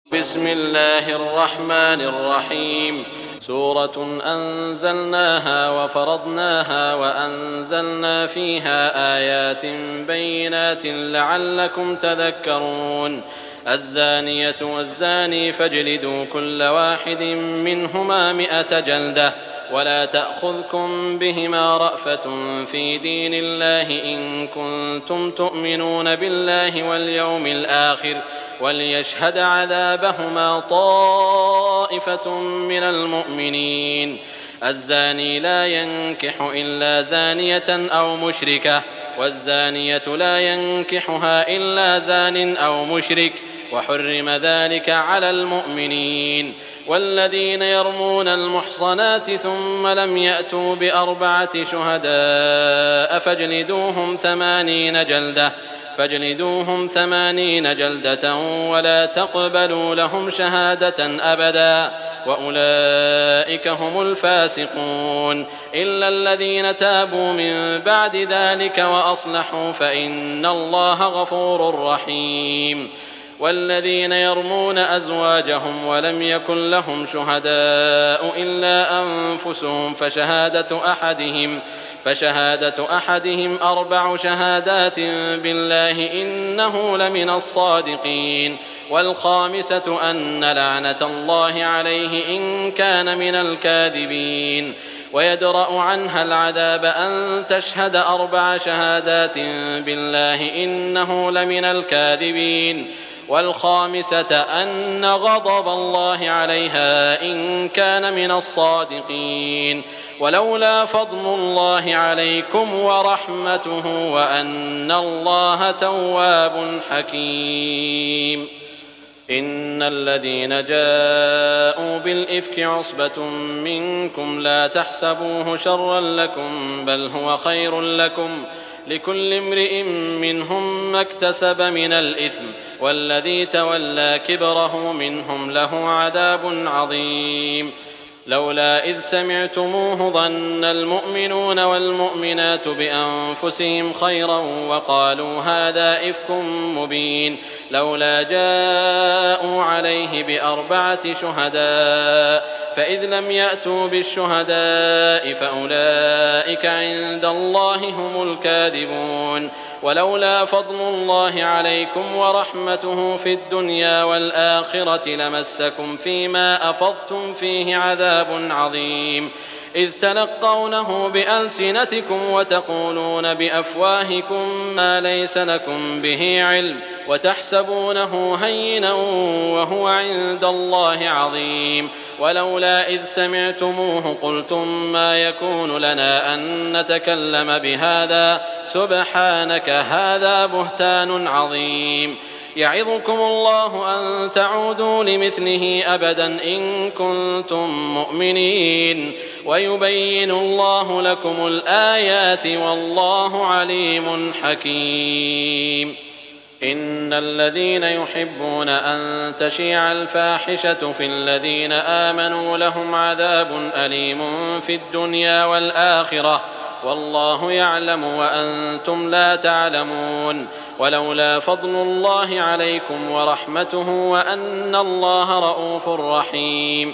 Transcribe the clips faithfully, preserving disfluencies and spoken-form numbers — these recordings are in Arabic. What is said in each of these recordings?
بسم الله الرحمن الرحيم. سورة أنزلناها وفرضناها وأنزلنا فيها آيات بينات لعلكم تذكرون. الزانية والزاني فاجلدوا كل واحد منهما مئة جلدة ولا تأخذكم بهما رأفة في دين الله إن كنتم تؤمنون بالله واليوم الآخر وليشهد عذابهما طائفة من المؤمنين. الزاني لا ينكح إلا زانية أو مشركة والزانية لا ينكحها إلا زان أو مشرك وحرم ذلك على المؤمنين. والذين يرمون المحصنات ثم لم يأتوا بأربعة شهداء فاجلدوهم ثمانين جلدة فاجلدوهم ثمانين جلدة ولا تقبلوا لهم شهادة أبدا وأولئك هم الفاسقون إلا الذين تابوا من بعد ذلك وأصلحوا فإن الله غفور رحيم. والذين يرمون أزواجهم ولم يكن لهم شهداء إلا أنفسهم فشهادة أحدهم فشهادة أحدهم أربع شهادات بالله إنه لمن الصادقين. والخامسة أن لعنة الله عليه إن كان من الكاذبين. ويدرأ عنها العذاب أن تشهد أربع شهادات بالله إنه لمن الكاذبين. والخامسة أن غضب الله عليها إن كان من الصادقين. ولولا فضل الله عليكم ورحمته وأن الله تواب حكيم. إن الذين جاءوا بالإفك عصبة منكم لا تحسبوه شرا لكم بل هو خير لكم لكل امرئ منهم ما اكتسب من الإثم والذي تولى كبره منهم له عذاب عظيم. لولا إذ سمعتموه ظن المؤمنون والمؤمنات بأنفسهم خيرا وقالوا هذا إفك مبين لولا جاءوا عليه بأربعة شهداء فإذ لم يأتوا بالشهداء فأولئك عند الله هم الكاذبون. ولولا فضل الله عليكم ورحمته في الدنيا والآخرة لمسكم فيما أفضتم فيه عذاب عظيم إذ تلقونه بألسنتكم وتقولون بأفواهكم ما ليس لكم به علم وتحسبونه هينا وهو عند الله عظيم. ولولا إذ سمعتموه قلتم ما يكون لنا أن نتكلم بهذا سبحانك هذا بهتان عظيم. يعظكم الله أن تعودوا لمثله أبدا إن كنتم مؤمنين ويبين الله لكم الآيات والله عليم حكيم. إن الذين يحبون أن تشيع الفاحشة في الذين آمنوا لهم عذاب أليم في الدنيا والآخرة والله يعلم وأنتم لا تعلمون. ولولا فضل الله عليكم ورحمته وأن الله رؤوف رحيم.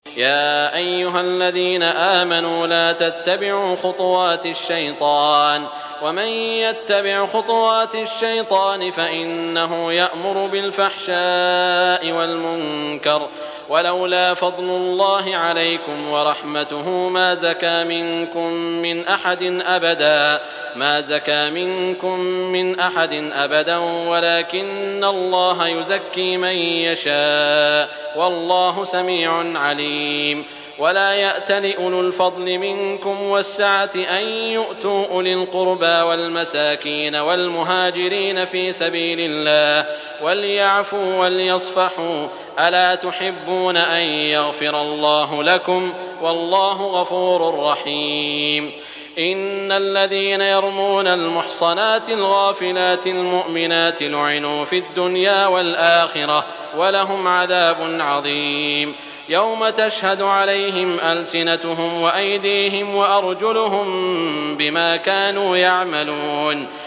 يا أيها الذين آمنوا لا تتبعوا خطوات الشيطان ومن يتبع خطوات الشيطان فإنه يأمر بالفحشاء والمنكر. ولولا فضل الله عليكم ورحمته ما زكى منكم من أحد أبدا ما زكى منكم من أحد أبدا ولكن الله يزكي من يشاء والله سميع عليم. ولا يأتل أولو الفضل منكم والسعة أن يؤتوا أولي القربى والمساكين والمهاجرين في سبيل الله وليعفوا وليصفحوا ألا تحبون أن يغفر الله لكم والله غفور رحيم. إن الذين يرمون المحصنات الغافلات المؤمنات لعنوا في الدنيا والآخرة ولهم عذاب عظيم يوم تشهد عليهم ألسنتهم وأيديهم وأرجلهم بما كانوا يعملون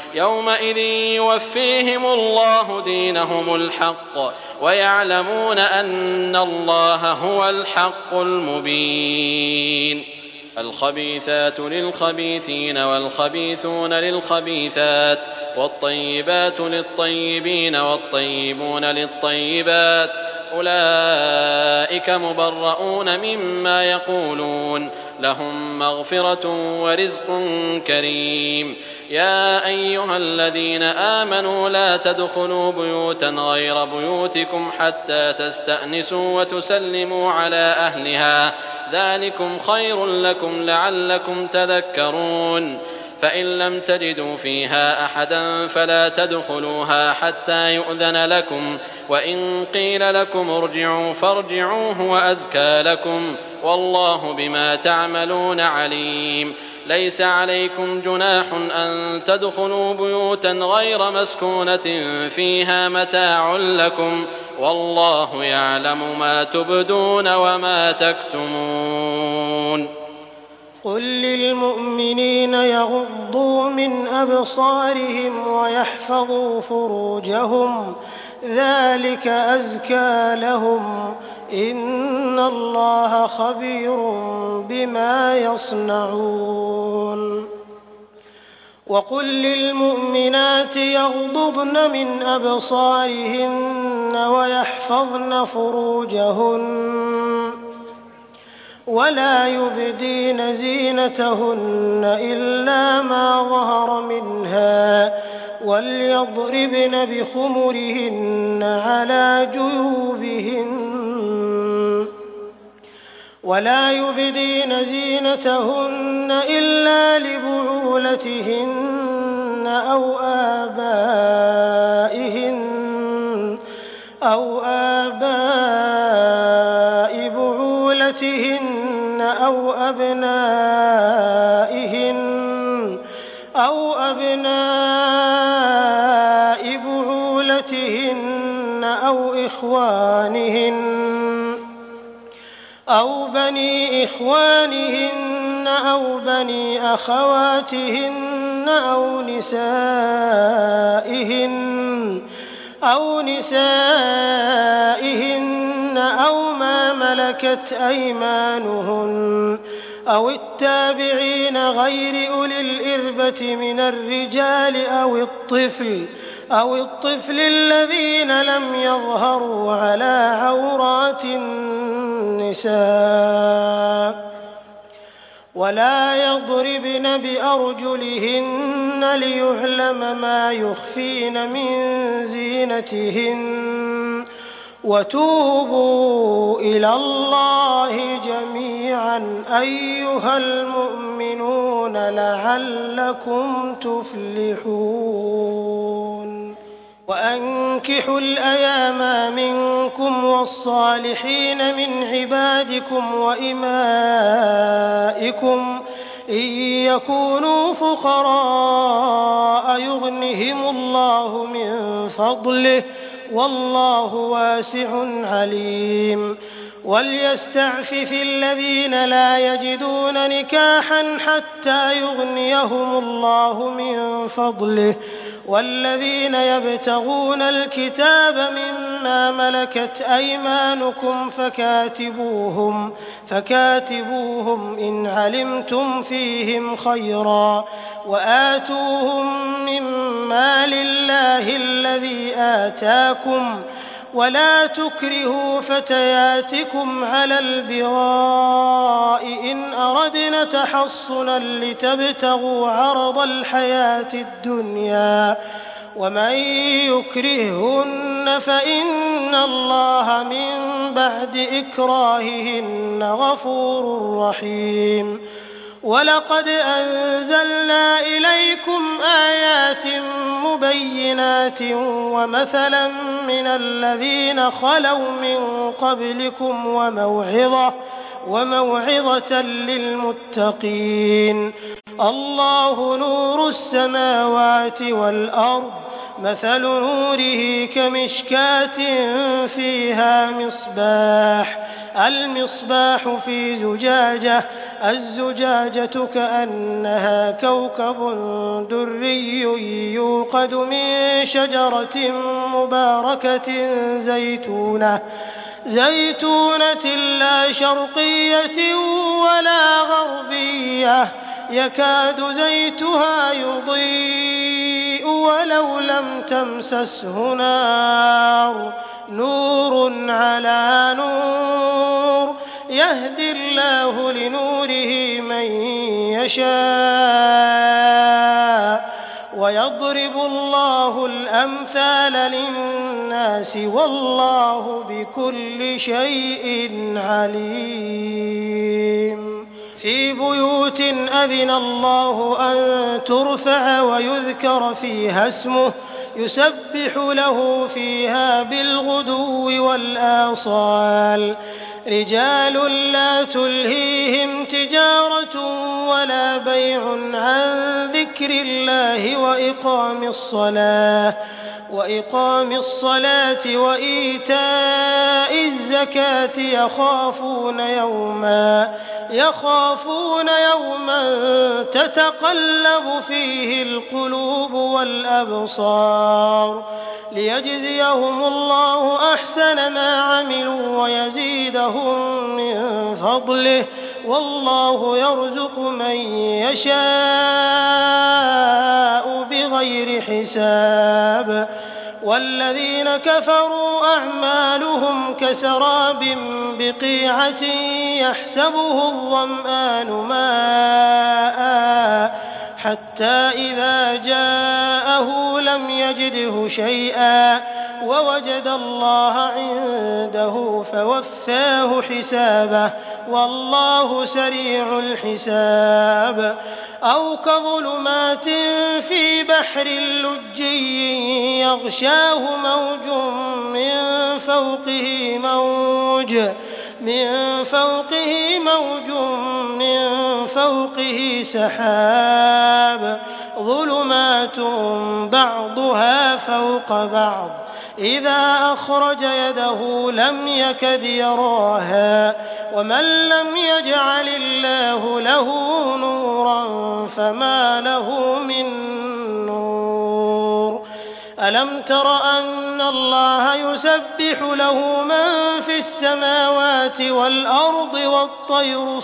يومئذ يوفيهم الله دينهم الحق ويعلمون أن الله هو الحق المبين. الخبيثات للخبيثين والخبيثون للخبيثات والطيبات للطيبين والطيبون للطيبات أولئك مبرؤون مما يقولون لهم مغفرة ورزق كريم. يا أيها الذين آمنوا لا تدخلوا بيوتا غير بيوتكم حتى تستأنسوا وتسلموا على أهلها ذلكم خير لكم لعلكم تذكرون. فإن لم تجدوا فيها أحدا فلا تدخلوها حتى يؤذن لكم وإن قيل لكم ارجعوا فارجعوا هو أزكى لكم والله بما تعملون عليم. ليس عليكم جناح أن تدخلوا بيوتا غير مسكونة فيها متاع لكم والله يعلم ما تبدون وما تكتمون. قل للمؤمنين يغضوا من أبصارهم ويحفظوا فروجهم ذلك أزكى لهم إن الله خبير بما يصنعون. وقل للمؤمنات يغضضن من أبصارهن ويحفظن فروجهن ولا يبدين زينتهن إلا ما ظهر منها وليضربن بخمرهن على جيوبهن ولا يبدين زينتهن إلا لبعولتهن أو آبائهن أو آباء بعولتهن أو أبنائهن أو أبناء بعولتهن أو إخوانهن أو بني إخوانهن أو بني أخواتهن أو نسائهن أو نسائهن أو ما ملكت أيمانهن أو التابعين غير أولي الإربة من الرجال أو الطفل أو الطفل الذين لم يظهروا على عورات النساء ولا يضربن بأرجلهن ليعلم ما يخفين من زينتهن وتوبوا إلى الله جميعا أيها المؤمنون لعلكم تفلحون. وأنكحوا الأيام منكم والصالحين من عبادكم وإمائكم إن يكونوا فقراء يغنهم الله من فضله والله واسع عليم. وليستعفف الذين لا يجدون نكاحا حتى يغنيهم الله من فضله والذين يبتغون الكتاب مما ملكت أيمانكم فكاتبوهم فكاتبوهم إن علمتم فيهم خيرا وآتوهم من مال الله الذي آتاكم ولا تكرهوا فتياتكم على البغاء إن أردنا تحصنا لتبتغوا عرض الحياة الدنيا ومن يكرههن فإن الله من بعد إكراههن غفور رحيم. ولقد أنزلنا إليكم آيات مبينات ومثلا من الذين خلوا من قبلكم وموعظة وموعظة للمتقين. الله نور السماوات والأرض مثل نوره كمشكاة فيها مصباح المصباح في زجاجة الزجاجة كأنها كوكب دري يوقد من شجرة مباركة زيتونة زيتونة لا شرقية ولا غربية يكاد زيتها يضيء ولو لم تمسسه نار نور على نور يهدي الله لنوره من يشاء ويضرب الله الأمثال للناس والله بكل شيء عليم. في بيوت أذن الله أن ترفع ويذكر فيها اسمه يسبح له فيها بالغدو والآصال رجال لا تلهيهم تجارة ولا بيع عن ذكر الله وإقام الصلاة وإقام الصلاة وإيتاء الزكاة يخافون يوما يخافون يوما تتقلب فيه القلوب والأبصار ليجزيهم الله أحسن ما عملوا ويزيدهم من فضله والله يرزق من يشاء بغير حساب. والذين كفروا أعمالهم كسراب بقيعة يحسبه الظمآن ماء حتى إذا جاءه لم يجده شيئا ووجد الله عنده فوفاه حسابه والله سريع الحساب. أو كظلمات في بحر لجي يغشاه موج من فوقه موج من فوقه موج من فوقه سحاب ظلمات بعضها فوق بعض إذا أخرج يده لم يكد يراها ومن لم يجعل الله له نورا فما له من نور. ألم تر أن الله يسبح له من في السماوات والأرض والطير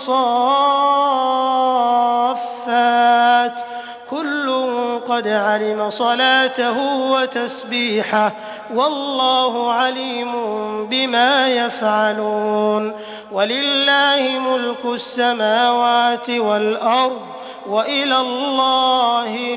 صافات كل قد علم صلاته وتسبيحه والله عليم بما يفعلون. ولله ملك السماوات والأرض وإلى الله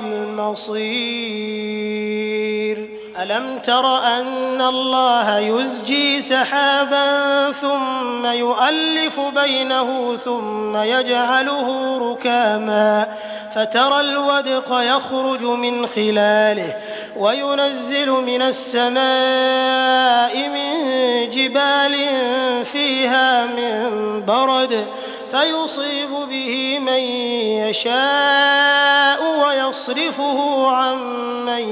المصير. ألم تر أن الله يزجي سحابا ثم يؤلف بينه ثم يجعله ركاما فترى الودق يخرج من خلاله وينزل من السماء من جبال فيها من برد فيصيب به من يشاء ويصرفه عن من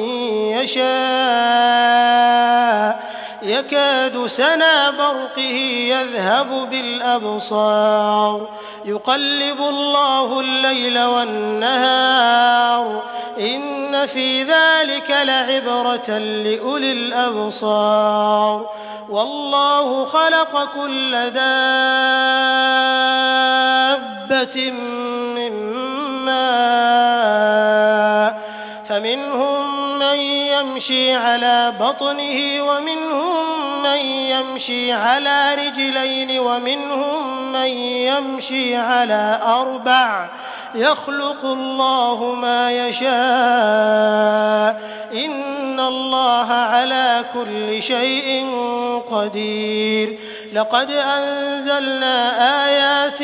يشاء يكاد سنا برقه يذهب بالأبصار يقلب الله الليل والنهار إن في ذلك لعبرة لأولي الأبصار. والله خلق كل دابة من ماء فمنهم من يمشي على بطنه ومنهم من يمشي على رجلين ومنهم من يمشي على أربع يخلق الله ما يشاء إن الله على كل شيء قدير. لقد أنزلنا آيات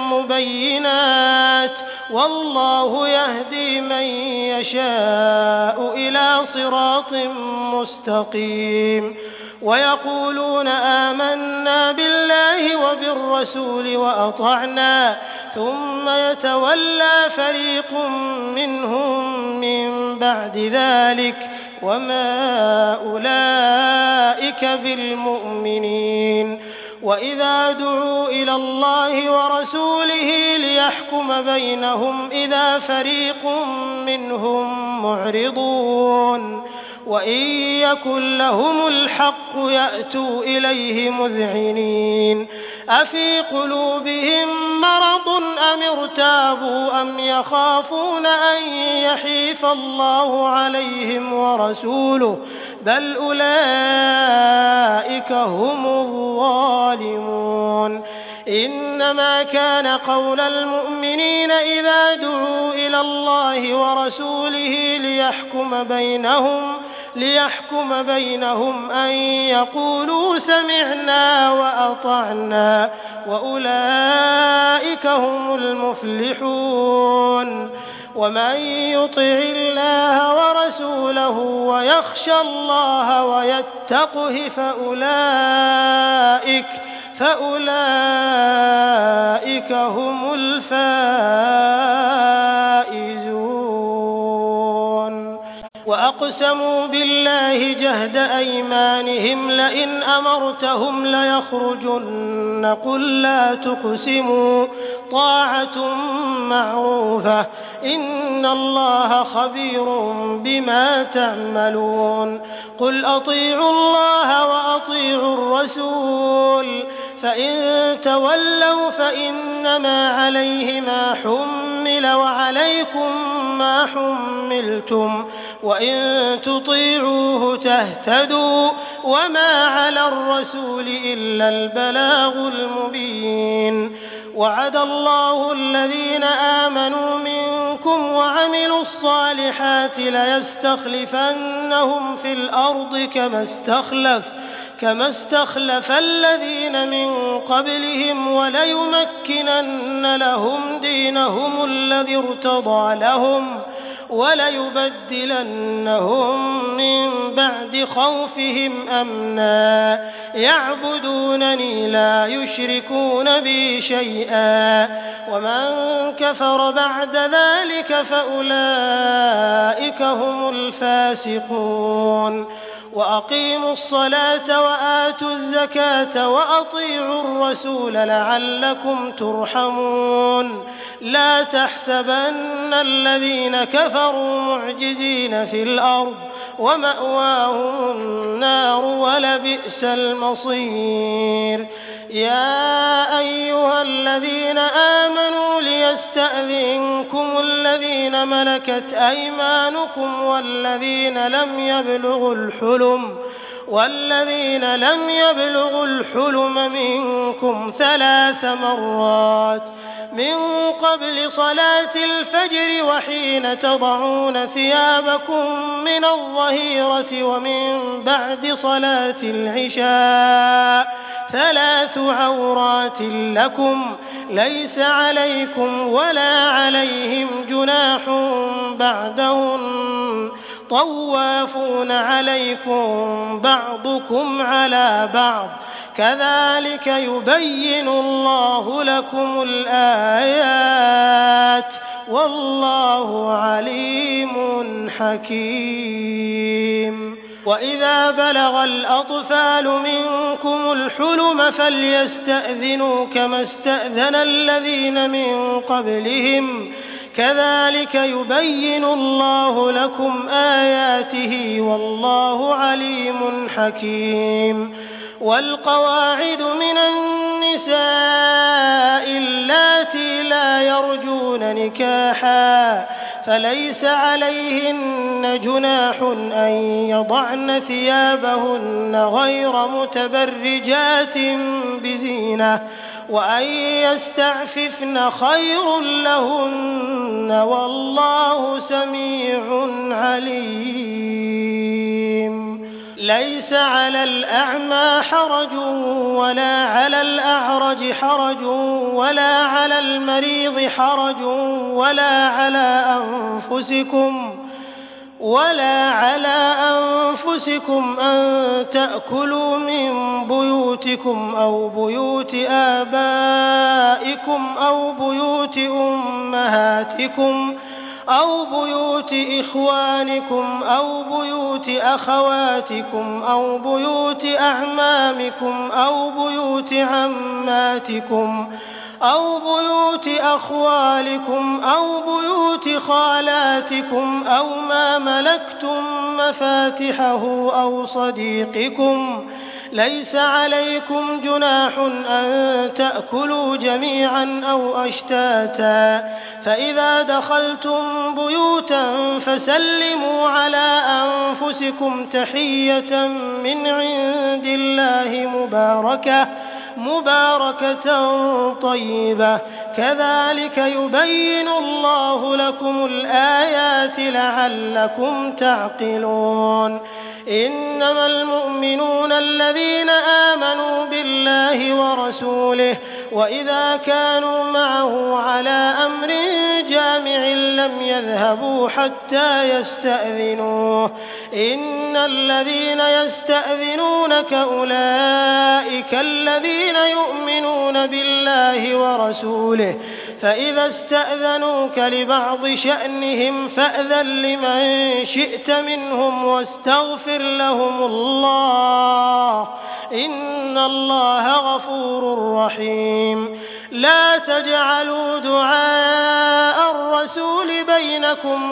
مبينات والله يهدي من يشاء إلى صراط مستقيم. ويقولون آمنا بالله بالله وبالرسول وأطعنا ثم يتولى فريق منهم من بعد ذلك وما أولئك بالمؤمنين وإذا دعوا إلى الله ورسوله ليحكم بينهم إذا فريق منهم معرضون وإن يكن لهم الحق يأتوا إليه مذعنين أفي قلوبهم مرض أم ارتابوا أم يخافون أن يحيف الله عليهم ورسوله بل أولئك هم الظالمون إنما كان قول المؤمنين إذا دعوا إلى الله ورسوله ليحكم بينهم ليحكم بينهم أن يقولوا سمعنا وأطعنا وأولئك هم المفلحون ومن يطع الله ورسوله ويخشى الله ويتقه فأولئك فأولئك هم الفائزون وأقسموا بالله جهد أيمانهم لئن أمرتهم ليخرجن قل لا تقسموا طاعة معروفة إن الله خبير بما تعملون قل أطيعوا الله وأطيعوا الرسول فإن تولوا فإنما عليه ما حمل وعليكم ما حملتم وإن تطيعوه تهتدوا وما على الرسول إلا البلاغ المبين وعد الله الذين آمنوا منكم وعملوا الصالحات ليستخلفنهم في الأرض كما استخلف كما استخلف الذين من قبلهم وليمكنن لهم دينهم الذي ارتضى لهم وليبدلنهم من بعد خوفهم أمنا يعبدونني لا يشركون بي شيئا ومن كفر بعد ذلك فأولئك هم الفاسقون وأقيموا الصلاة وآتوا الزكاة وأطيعوا الرسول لعلكم ترحمون لا تحسبن الذين كفروا معجزين في الأرض ومأواهم النار ولبئس المصير يا أيها الذين آمنوا ليستأذنكم الذين ملكت أيمانكم والذين لم يبلغوا الحلم والذين لم يبلغوا الحلم منكم ثلاث مرات من قبل صلاة الفجر وحين تضعون ثيابكم من الظهيرة ومن بعد صلاة العشاء ثلاث عورات لكم ليس عليكم ولا عليهم جناح بعدهن طوافون عليكم بعضكم على بعض كذلك يبين الله لكم الآيات والله عليم حكيم وإذا بلغ الأطفال منكم الحلم فليستأذنوا كما استأذن الذين من قبلهم كذلك يبين الله لكم آياته والله عليم حكيم والقواعد من النساء اللاتي لا يرجون نكاحا فليس عليهن جناح أن يضعن ثيابهن غير متبرجات بزينة وأن يستعففن خير لهن والله سميع عليم ليس على الأعمى حرج ولا على الأعرج حرج ولا على المريض حرج ولا على أنفسكم ولا على أنفسكم أن تأكلوا من بيوتكم أو بيوت آبائكم أو بيوت أمهاتكم أو بيوت إخوانكم أو بيوت أخواتكم أو بيوت أعمامكم أو بيوت عماتكم أو بيوت أخوالكم أو بيوت خالاتكم أو ما ملكتم مفاتحه أو صديقكم. ليس عليكم جناح أن تأكلوا جميعا أو أشتاتا، فإذا دخلتم بيوتا فسلموا على أنفسكم تحية من عند الله مباركة مباركة طيبة، كذلك يبين الله لكم الآيات لعلكم تعقلون. إنما المؤمنون الذين آمنوا بالله ورسوله وإذا كانوا معه على أمر جامع لم يذهبوا حتى يستأذنوه. إن الذين يستأذنونك أولئك الذين يؤمنون بالله ورسوله، فإذا استأذنوك لبعض شأنهم فأذن لمن شئت منهم واستغفر لهم الله، إن الله غفور رحيم. لا تجعلوا دعاء الرسول بينكم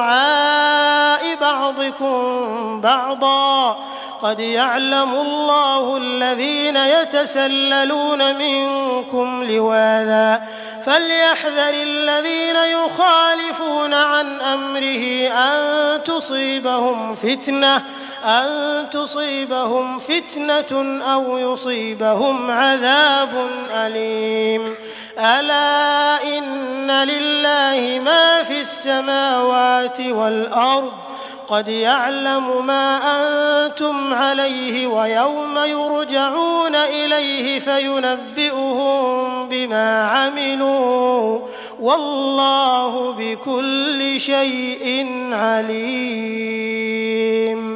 كدعاء بعضكم بعضا، قد يعلم الله الذين يتسللون منكم لواذا، فليحذر الذين يخالفون عن أمره أن تصيبهم فتنة أن تصيبهم فتنة أو يصيبهم عذاب أليم. ألا إن لله ما في السماوات والأرض، قد يعلم ما أنتم عليه ويوم يرجعون إليه فينبئهم بما عملوا، والله بكل شيء عليم.